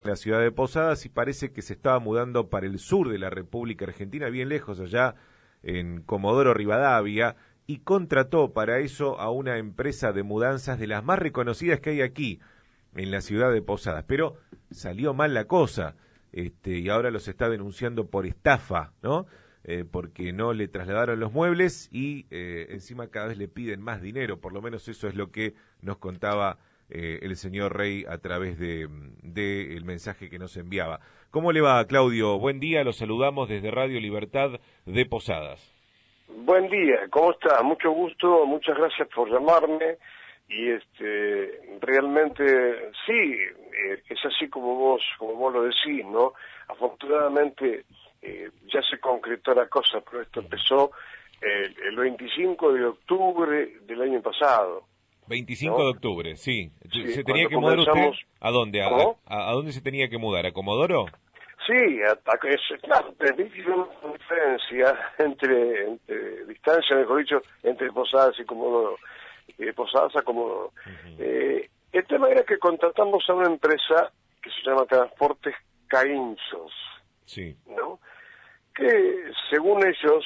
la ciudad de Posadas y parece que se estaba mudando para el sur de la República Argentina, bien lejos allá en Comodoro Rivadavia, y contrató para eso a una empresa de mudanzas de las más reconocidas que hay aquí en la ciudad de Posadas, pero salió mal la cosa, y ahora los está denunciando por estafa, ¿no? Porque no le trasladaron los muebles y encima cada vez le piden más dinero, por lo menos eso es lo que nos contaba el señor Rey a través de el mensaje que nos enviaba. ¿Cómo le va, Claudio? Buen día, los saludamos desde Radio Libertad de Posadas. Buen día, ¿cómo está? Mucho gusto, muchas gracias por llamarme y realmente sí, es así como vos lo decís, ¿no? Afortunadamente ya se concretó la cosa, pero esto empezó el 25 de octubre del año pasado. 25 ¿no? de octubre, sí. Sí, ¿Se tenía que mudar usted? ¿A dónde? ¿A dónde se tenía que mudar? ¿A Comodoro? Sí, claro, permite una diferencia entre distancia, mejor dicho, entre Posadas y Comodoro, Posadas a Comodoro. El tema era que contratamos a una empresa que se llama Transportes Caínzos, sí, ¿no? Que según ellos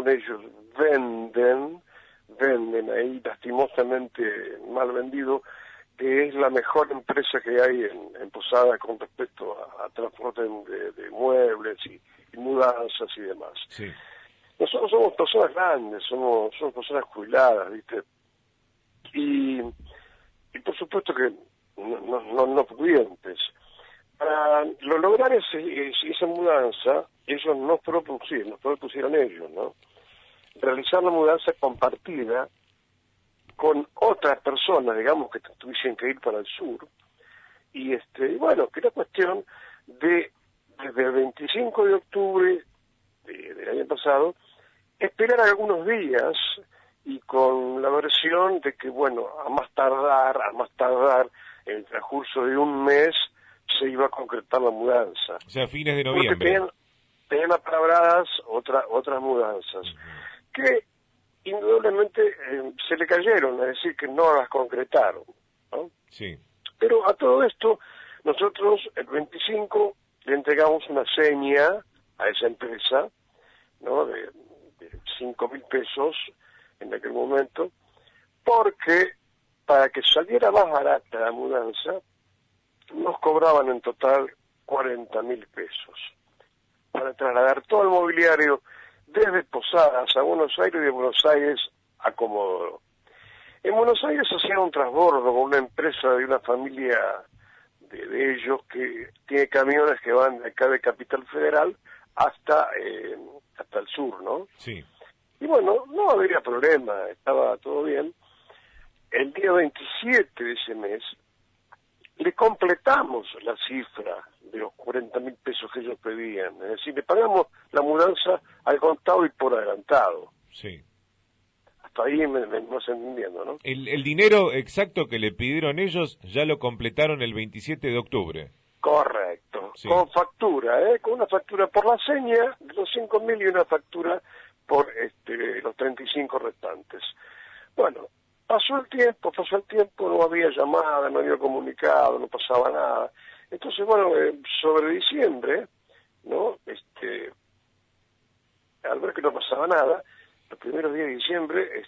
venden ahí lastimosamente mal vendido, que es la mejor empresa que hay en Posada con respecto a transporte de muebles y mudanzas y demás. sí. Nosotros somos personas grandes, somos personas jubiladas, ¿viste? Y por supuesto que no pudientes. Para lograr esa mudanza, ellos nos propusieron ellos, ¿no? Realizar la mudanza compartida con otras personas, digamos, que tuviesen que ir para el sur, y bueno, que era cuestión de, desde el 25 de octubre del año pasado, esperar algunos días, y con la versión de que, bueno, a más tardar, en el transcurso de un mes, se iba a concretar la mudanza. O sea, fines de noviembre. Porque tenían apalabradas otras mudanzas, que indudablemente se le cayeron, es decir, que no las concretaron, ¿no? Sí. Pero a todo esto, nosotros el 25 le entregamos una seña a esa empresa, ¿no? De 5.000 pesos en aquel momento, porque para que saliera más barata la mudanza, nos cobraban en total 40.000 pesos para trasladar todo el mobiliario desde Posadas a Buenos Aires y de Buenos Aires a Comodoro. En Buenos Aires hacían un transbordo con una empresa de una familia de ellos que tiene camiones que van de acá de Capital Federal hasta el sur, ¿no? Sí. Y bueno, no había problema, estaba todo bien. El día 27 de ese mes le completamos la cifra de los 40.000 pesos que ellos pedían. Es decir, le pagamos la mudanza al contado y por adelantado. Sí. Hasta ahí me vas entendiendo, ¿no? El dinero exacto que le pidieron ellos ya lo completaron el 27 de octubre. Correcto. Sí. Con factura, con una factura por la seña de los 5.000 y una factura por los 35 restantes. Bueno, pasó el tiempo, no había llamada, no había comunicado, no pasaba nada. Entonces, bueno, sobre diciembre, ¿no? Al ver que no pasaba nada, los primeros días de diciembre,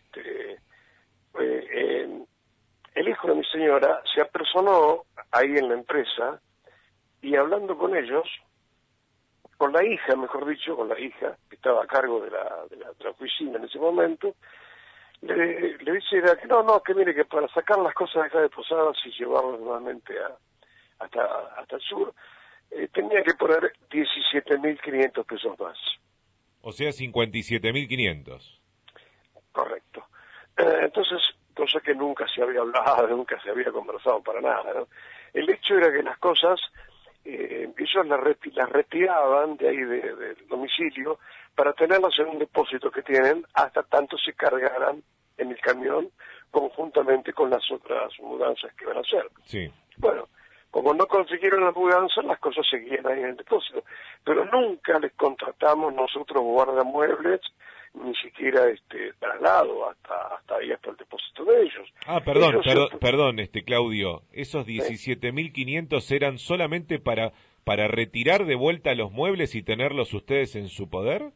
el hijo de mi señora se apersonó ahí en la empresa y hablando con ellos, con la hija, que estaba a cargo de la oficina en ese momento, le dice que que mire que para sacar las cosas de acá de Posadas y llevarlas nuevamente hasta el sur, tenía que poner 17.500 pesos más. O sea, 57.500. Correcto. Entonces, cosa que nunca se había hablado, nunca se había conversado para nada, ¿no? El hecho era que las cosas, ellos las retiraban de ahí del domicilio para tenerlas en un depósito que tienen hasta tanto se cargaran en el camión conjuntamente con las otras mudanzas que van a hacer. Sí. Bueno, como no consiguieron las mudanzas, las cosas seguían ahí en el depósito. Pero nunca les contratamos nosotros guardamuebles ni siquiera traslado hasta ahí, hasta el depósito de ellos. Perdón, Claudio, esos 17.500 eran solamente para retirar de vuelta los muebles y tenerlos ustedes en su poder.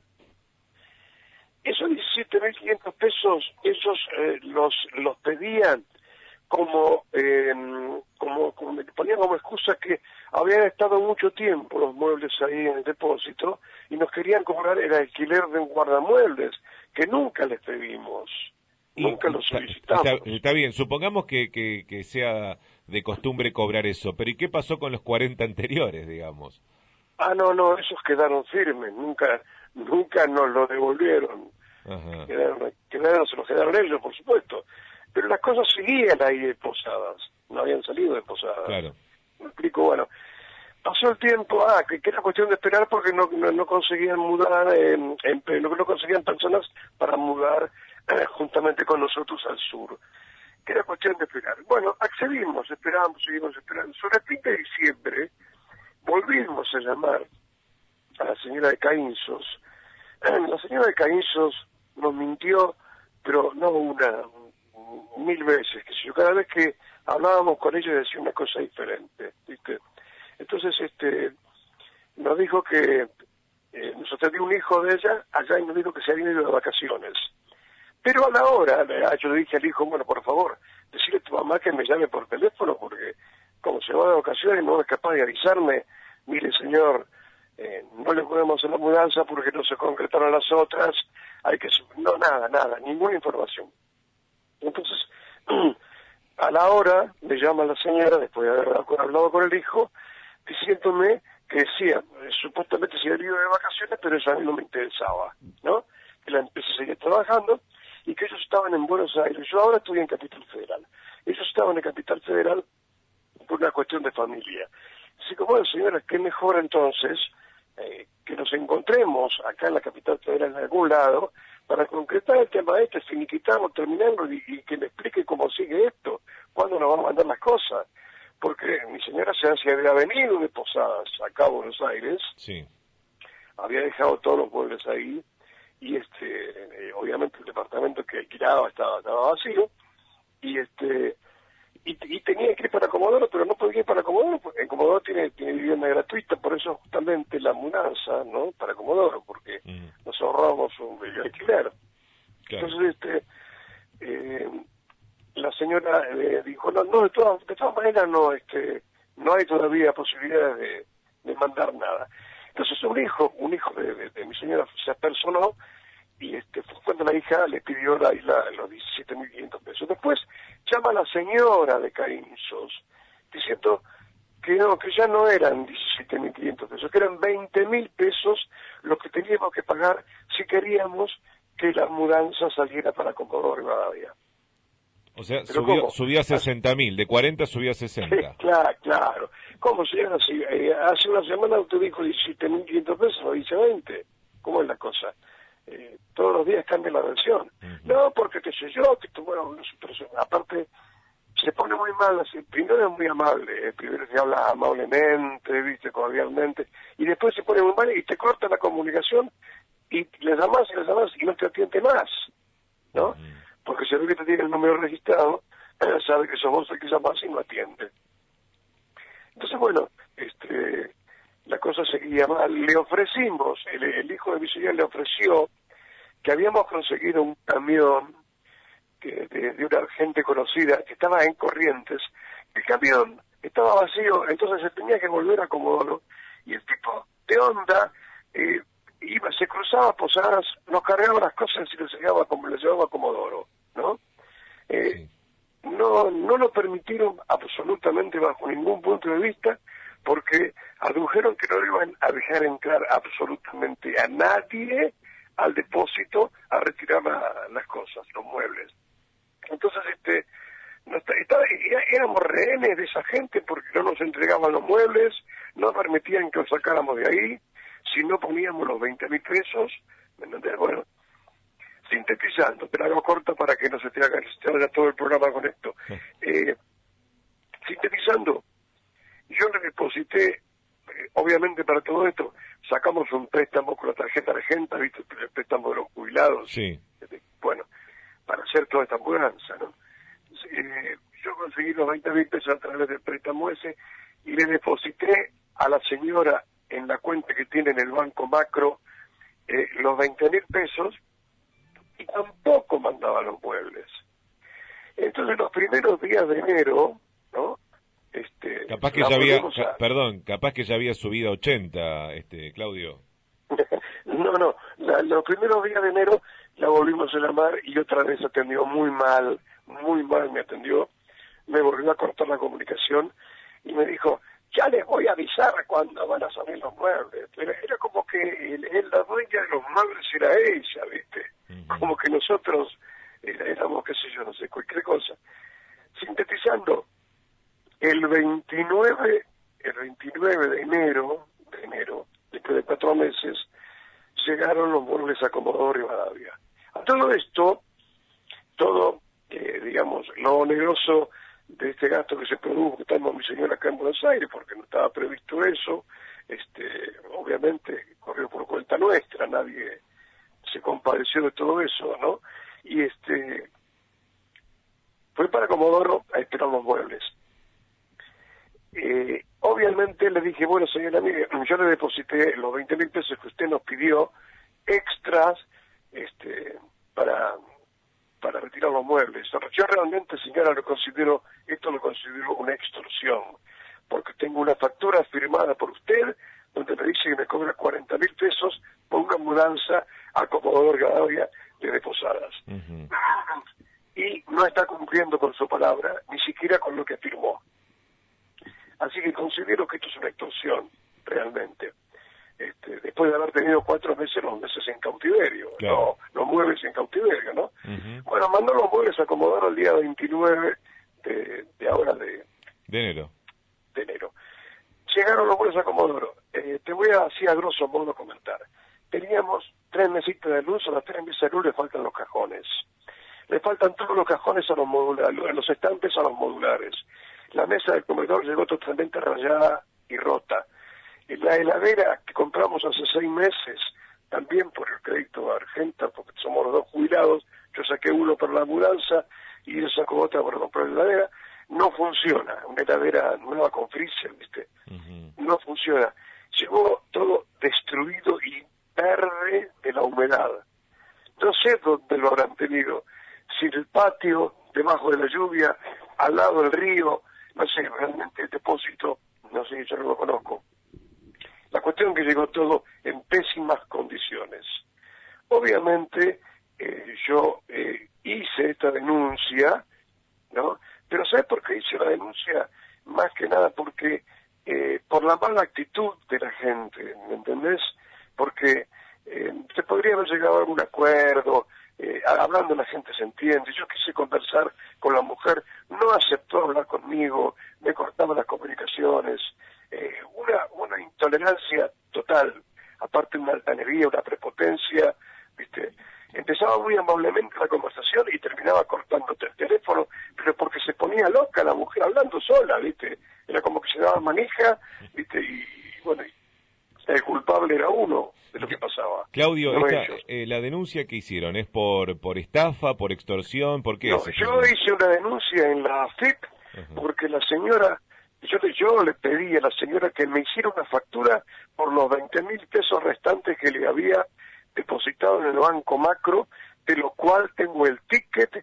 Esos 17.500 pesos, ellos los pedían como ponían como excusa que habían estado mucho tiempo los muebles ahí en el depósito y nos querían cobrar el alquiler de un guardamuebles, que nunca les pedimos, nunca lo solicitamos. Está bien, supongamos que sea de costumbre cobrar eso, pero ¿y qué pasó con los 40 anteriores, digamos? No, esos quedaron firmes, nunca nos lo devolvieron. Ajá. Se los quedaron ellos, por supuesto. Pero las cosas seguían ahí de Posadas, no habían salido de Posadas. Claro. Me explico, bueno, pasó el tiempo, que era cuestión de esperar porque no conseguían mudar, no conseguían personas para mudar juntamente con nosotros al sur, que era cuestión de esperar. Bueno, accedimos, seguimos esperando. Sobre el fin de diciembre, volvimos a llamar a la señora de Caínzos. La señora de Caínzos nos mintió, pero no mil veces, que si yo cada vez que hablábamos con ella decía una cosa diferente, ¿viste? Entonces, nos dijo que nos atendió un hijo de ella allá y nos dijo que se había ido de vacaciones. Pero a la hora, yo le dije al hijo, bueno, por favor, decirle a tu mamá que me llame por teléfono, porque como se va de vacaciones no es capaz de avisarme, mire señor, no le podemos hacer la mudanza porque no se concretaron las otras, nada, ninguna información. Entonces, a la hora me llama la señora, después de haber hablado con el hijo, diciéndome que decía, supuestamente se había ido de vacaciones, pero eso a mí no me interesaba, ¿no? Que la empresa seguía trabajando y que ellos estaban en Buenos Aires. Yo ahora estoy en Capital Federal. Ellos estaban en Capital Federal por una cuestión de familia. Así que, bueno, señora, qué mejor entonces que nos encontremos acá en la Capital Federal en algún lado para concretar el tema finiquitamos, terminarlo y que me explique cómo sigue esto, cuándo nos van a mandar las cosas. Porque mi señora se había venido de Posadas acá a Buenos Aires, sí, había dejado todos los muebles ahí, y obviamente el departamento que alquilaba estaba vacío, y tenía que ir para Comodoro, pero no podía ir para Comodoro, porque en Comodoro tiene vivienda gratuita, por eso justamente la mudanza, ¿no? Para Comodoro, porque nos ahorramos un alquiler. Claro. Entonces, la señora dijo, no, de todas maneras no hay todavía posibilidad de mandar nada. Entonces un hijo de mi señora se apersonó y fue cuando la hija le pidió los 17.500 pesos. Después llama a la señora de Caínzos diciendo que ya no eran 17.500 pesos, que eran 20.000 pesos lo que teníamos que pagar si queríamos que la mudanza saliera para Comodoro Rivadavia. O sea, subía a 60.000, de 40 subía a 60. Claro. ¿Cómo señora? Hace una semana usted dijo 17.500 pesos, lo dice 20. ¿Cómo es la cosa? Todos los días cambia la versión. No, porque qué sé yo, bueno, aparte se pone muy mal, primero es muy amable, primero se habla amablemente, viste, cordialmente, y después se pone muy mal y te corta la comunicación y le llamas y no te atiende más, ¿no? Porque si ve que te tiene el número registrado, sabe que sos vos el que llamas y no atiende. Entonces, bueno, la cosa seguía mal. Le ofrecimos, el hijo de mi señora le ofreció que habíamos conseguido un camión de una gente conocida que estaba en Corrientes. El camión estaba vacío, entonces se tenía que volver a Comodoro, y el tipo de onda se cruzaba Posadas, nos cargaba las cosas y les llevaba a Comodoro, ¿no? Sí. No lo permitieron absolutamente bajo ningún punto de vista, porque adujeron que no le iban a dejar entrar absolutamente a nadie al depósito a retirar las cosas, los muebles. Entonces, éramos rehenes de esa gente porque no nos entregaban los muebles, no permitían que los sacáramos de ahí, si no poníamos los 20.000 pesos, ¿me entendés? Bueno, sintetizando, te la hago corta para que no se te haga todo el programa con esto. Sintetizando, yo le deposité, obviamente para todo esto, sacamos un préstamo con la tarjeta Argenta, ¿viste? El préstamo de los jubilados. Sí. Bueno, para hacer toda esta mudanza, ¿no? Yo conseguí los 20.000 pesos a través del préstamo ese y le deposité a la señora en la cuenta que tiene en el Banco Macro los 20.000 pesos y tampoco mandaba los muebles. Entonces los primeros días de enero, ¿no? Capaz que ya había, capaz que ya había subido a 80, Claudio. No, los primeros días de enero la volvimos a llamar y otra vez atendió muy mal me atendió, me volvió a cortar la comunicación y me dijo, ya les voy a avisar cuando van a salir los muebles. Pero era como que la dueña de los muebles era ella, ¿viste? Uh-huh. Como que nosotros éramos, qué sé yo, no sé, cualquier cosa. Sintetizando, el 29 de enero, después de 4 meses, llegaron los muebles a Comodoro Rivadavia. A todo esto, digamos, lo oneroso de este gasto que se produjo, estando mi señora acá en Buenos Aires, porque no estaba previsto eso, obviamente corrió por cuenta nuestra, nadie se compadeció de todo eso, ¿no? Y fue para Comodoro a esperar los muebles. Obviamente le dije, bueno, señora, mire, yo le deposité los 20.000 pesos que usted nos pidió extras para retirar los muebles. Yo realmente, señora, esto lo considero una extorsión, porque tengo una factura firmada por usted donde me dice que me cobra 40.000 pesos por una mudanza a Comodoro Rivadavia de Posadas. Uh-huh. Y no está cumpliendo con su palabra, ni siquiera con lo que firmó. Así que considero que esto es una extorsión, realmente. Después de haber tenido 4 meses, los meses en cautiverio, claro. No, los muebles en cautiverio, ¿no? Uh-huh. Bueno, mandó los muebles a Comodoro el día 29 de enero. Llegaron los muebles a Comodoro. Te voy a, así a grosso modo, comentar. Teníamos 3 mesitas de luz, a las 3 mesas de luz le faltan los cajones. Le faltan todos los cajones a los modulares, los estantes a los modulares. La mesa del comedor llegó totalmente rayada y rota. La heladera que compramos hace 6 meses, también por el crédito de Argenta, porque somos los 2 jubilados, yo saqué uno para la mudanza y él sacó otra para comprar la heladera, no funciona. Una heladera nueva con freezer, ¿viste? Uh-huh. No funciona. Llegó todo destruido y verde de la humedad. No sé dónde lo habrán tenido. Si en el patio, debajo de la lluvia, al lado del río, no sé, realmente el depósito, no sé, yo no lo conozco. La cuestión es que llegó todo en pésimas condiciones. Obviamente, yo hice esta denuncia, ¿no? Pero ¿sabes por qué hice la denuncia? Más que nada porque, por la mala actitud de la gente, ¿me entendés? Porque se podría haber llegado a algún acuerdo, hablando la gente se entiende. Yo quise conversar con la mujer, no aceptó hablar conmigo, me cortaba las comunicaciones, una intolerancia total, aparte una altanería, una prepotencia, ¿viste? Empezaba muy amablemente la conversación y terminaba cortándote el teléfono, pero porque se ponía loca la mujer hablando sola, ¿viste? Era como que se daba manija, ¿viste? Y bueno, el culpable era uno de lo que pasaba. Claudio, no la denuncia que hicieron, ¿es por estafa, por extorsión? ¿Por qué? No, yo hice una denuncia en la AFIP, uh-huh, porque la señora, yo le pedí a la señora que me hiciera una factura por los 20.000 pesos restantes que le había depositado en el Banco Macro, de lo cual tengo el ticket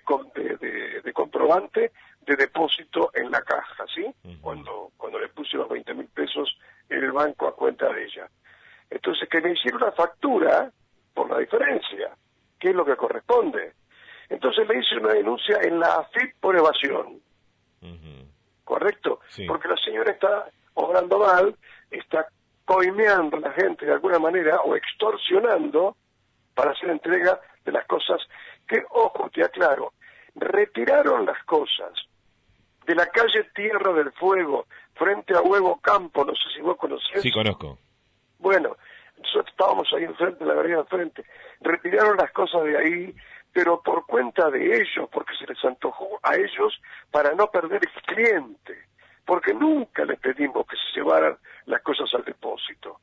de comprobante de depósito en la caja, ¿sí? Uh-huh. Cuando le puse los 20.000 pesos en el banco a cuenta de ella. Entonces, que me hiciera una factura por la diferencia, que es lo que corresponde. Entonces le hice una denuncia en la AFIP por evasión. Uh-huh. ¿Correcto? Sí. Porque la señora está obrando mal, está coimeando a la gente de alguna manera o extorsionando para hacer entrega de las cosas que, ojo, te aclaro, retiraron las cosas de la calle Tierra del Fuego frente a Huevo Campo, no sé si vos conocés. Sí, conozco. Bueno, nosotros estábamos ahí enfrente, la vereda enfrente, retiraron las cosas de ahí, pero por cuenta de ellos, porque se les antojó a ellos para no perder el cliente, porque nunca les pedimos que se llevaran las cosas al depósito.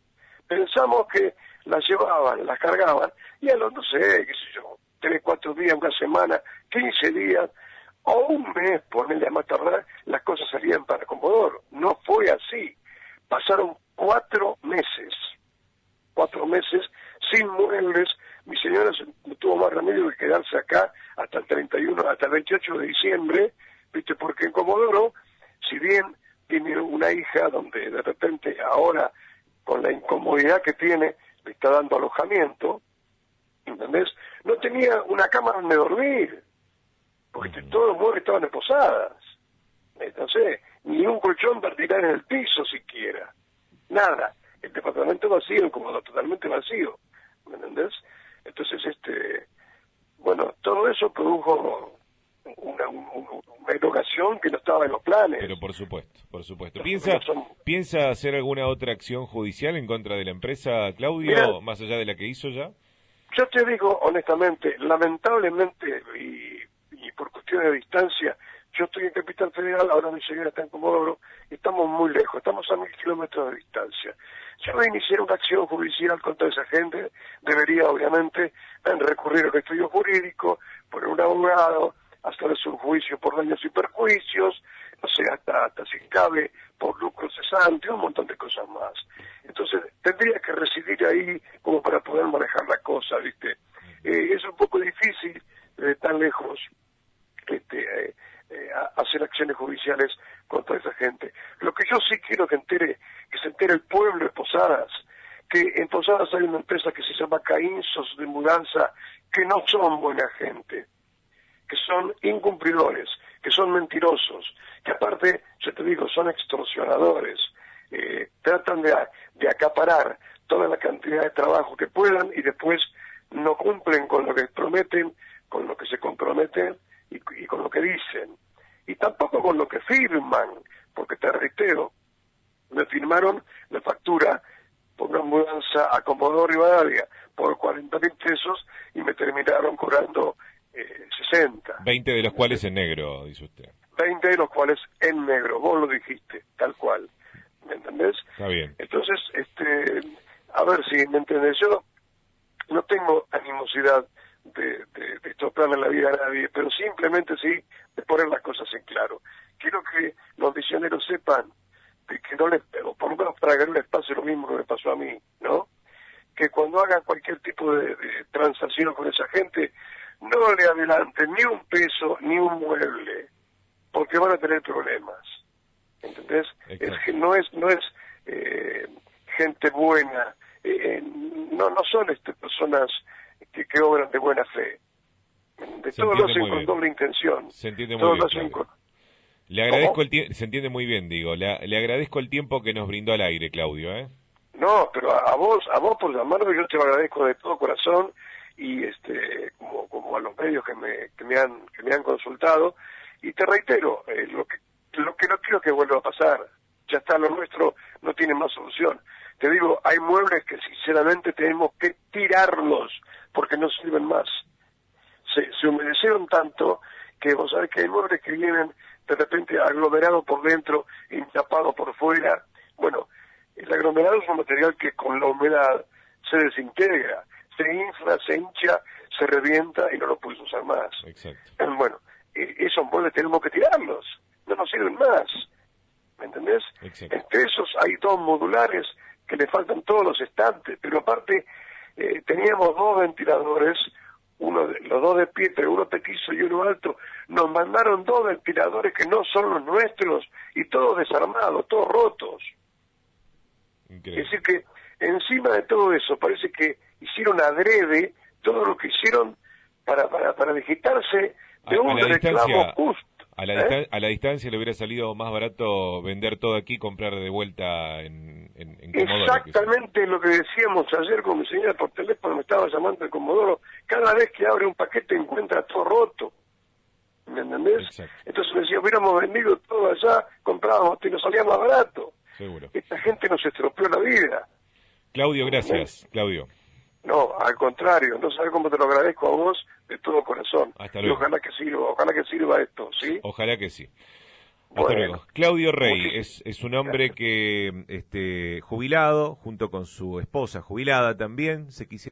Pensamos que las llevaban, las cargaban, y a los, no sé, qué sé yo, 3, 4 días, una semana, 15 días, o un mes, ponerle a más tardar, las cosas salían para Comodoro. No fue así. Pasaron 4 meses. 4 meses sin muebles. Mi señora no tuvo más remedio que quedarse acá hasta el 31, hasta el 28 de diciembre, ¿viste? Porque en Comodoro, si bien tiene una hija donde de repente ahora, con la incomodidad que tiene, le está dando alojamiento, ¿entendés? No tenía una cama donde dormir, porque todos los muebles estaban en posadas. Entonces, ni un colchón para tirar en el piso siquiera. Nada. El departamento vacío, como totalmente vacío, ¿me entendés? Entonces, bueno, todo eso produjo una erogación que no estaba en los planes. Pero por supuesto, por supuesto. Los ¿Piensa hacer alguna otra acción judicial en contra de la empresa, Claudio, Mirá, más allá de la que hizo ya? yo te digo honestamente, lamentablemente, y por cuestiones de distancia, yo estoy en Capital Federal, ahora mi señora está en Comodoro, estamos muy lejos, estamos a 1000 kilómetros de distancia. Si voy a iniciar una acción judicial contra esa gente, debería obviamente recurrir al estudio jurídico, poner un abogado, hacerles un juicio por daños y perjuicios, no sé, hasta si cabe por lucro cesante, un montón de cosas más. Entonces, tendría que residir ahí como para poder manejar la cosa, ¿viste? Es un poco difícil de tan lejos hacer acciones judiciales contra esa gente. Lo que yo sí quiero que se entere el pueblo de Posadas, que en Posadas hay una empresa que se llama Caínzos de Mudanza, que no son buena gente, que son incumplidores, que son mentirosos, que aparte, yo te digo, son extorsionadores, tratan de acaparar toda la cantidad de trabajo que puedan y después no cumplen con lo que prometen, con lo que se comprometen y con lo que dicen. Y tampoco con lo que firman, porque te reitero, me firmaron la factura por una mudanza a Comodoro Rivadavia por 40.000 pesos y me terminaron cobrando 60. 20 de los cuales en negro, dice usted. 20 de los cuales en negro, vos lo dijiste, tal cual. ¿Me entendés? Está bien. Entonces, a ver si me entendés. Yo no tengo animosidad de estropearle la vida a nadie, pero simplemente sí de poner las cosas en claro. Quiero que los misioneros sepan de que no les, o por lo menos para que no les pase lo mismo que me pasó a mí, ¿no? Que cuando hagan cualquier tipo de transacción con esa gente, no le adelanten ni un peso ni un mueble, porque van a tener problemas, ¿entendés? Es que no es gente buena, no son personas que obran de buena fe. De todos lo hacen con doble intención. Se entiende muy bien. Le agradezco se entiende muy bien, digo. Le agradezco el tiempo que nos brindó al aire, Claudio, ¿eh? No, pero a vos por llamarme, yo te lo agradezco de todo corazón y como a los medios que me han consultado, y te reitero, lo que no quiero que vuelva a pasar. Ya está, lo nuestro no tiene más solución. Te digo, hay muebles que sinceramente tenemos que tirarlos porque no sirven más. Se humedecieron tanto que vos sabés que hay muebles que vienen de repente aglomerados por dentro, tapados por fuera. Bueno, el aglomerado es un material que con la humedad se desintegra, se infla, se hincha, se revienta y no lo puedes usar más. Exacto. Bueno, esos muebles tenemos que tirarlos, no nos sirven más. ¿Me entendés? Exacto. Entre esos hay 2 modulares que le faltan todos los estantes, pero aparte teníamos 2 ventiladores, los 2 de pie, pero uno petizo y uno alto. Nos mandaron 2 ventiladores que no son los nuestros y todos desarmados, todos rotos. Increíble. Es decir que encima de todo eso parece que hicieron adrede todo lo que hicieron para digitarse de un reclamo justo. A la distancia le hubiera salido más barato vender todo aquí y comprar de vuelta en Comodoro. Exactamente lo que decíamos ayer con mi señora por teléfono, me estaba llamando de Comodoro. Cada vez que abre un paquete encuentra todo roto. ¿Me entendés? Exacto. Entonces me decía, hubiéramos vendido todo allá, comprábamos y nos salía más barato. Seguro. Esta gente nos estropeó la vida. Claudio, gracias. Claudio. No, al contrario, no sabes cómo te lo agradezco a vos de todo corazón. Hasta luego. Y ojalá que sirva esto, ¿sí? Ojalá que sí. Hasta luego. Claudio Rey es un hombre que jubilado, junto con su esposa jubilada también, se quisieron